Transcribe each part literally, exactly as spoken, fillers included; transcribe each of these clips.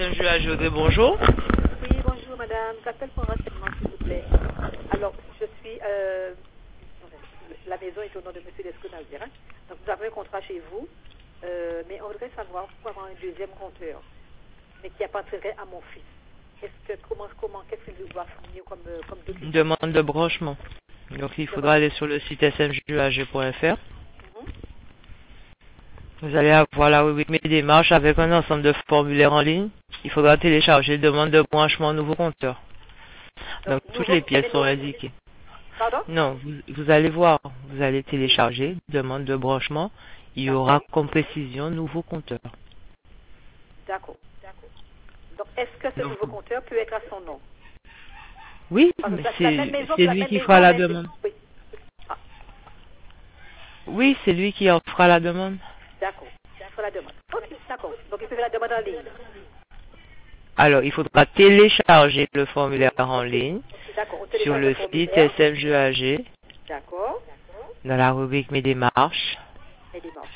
S M G A G O D, bonjour. Oui, bonjour madame. J'appelle pour un renseignement, s'il vous plaît. Alors, je suis... Euh, la maison est au nom de monsieur Desconaldir. Hein? Donc, nous avons un contrat chez vous, euh, mais on voudrait savoir pourquoi avoir un deuxième compteur, mais qui appartiendrait à mon fils. Est-ce que, comment, comment, qu'est-ce qu'il doit fournir comme, euh, comme document? Demande de branchement. Donc, il faudra aller sur le site S M G A G point F R. Mm-hmm. Vous allez avoir la rubrique Mes démarches avec un ensemble de formulaires en ligne. Il faudra télécharger demande de branchement nouveau compteur. Donc, Donc toutes nouveau, les pièces sont nouveau, indiquées. pardon? Non, vous, vous allez voir, vous allez télécharger demande de branchement. Il y aura comme précision nouveau compteur. D'accord. Donc, est-ce que ce Donc, nouveau compteur peut être à son nom? oui, Parce que mais la- la même c'est maison, c'est la lui même qui maison, fera la mais- demande. Oui. Ah, Oui, c'est lui qui en fera la demande. d'accord. Sur la demande. Ok, d'accord. Donc, il peut faire la demande en ligne. Alors, il faudra télécharger le formulaire en ligne D'accord. On sur télécharge le le site formulaire. S M G A G D'accord. dans la rubrique Mes démarches. Et démarche.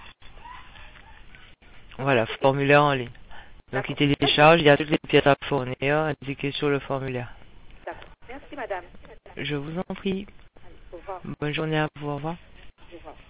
Voilà, formulaire en ligne. Donc, il D'accord. télécharge, il y a toutes les pièces à fournir indiquées sur le formulaire. D'accord. Merci, madame. Je vous en prie. Allez, au revoir. Bonne journée à vous. Au revoir. Au revoir.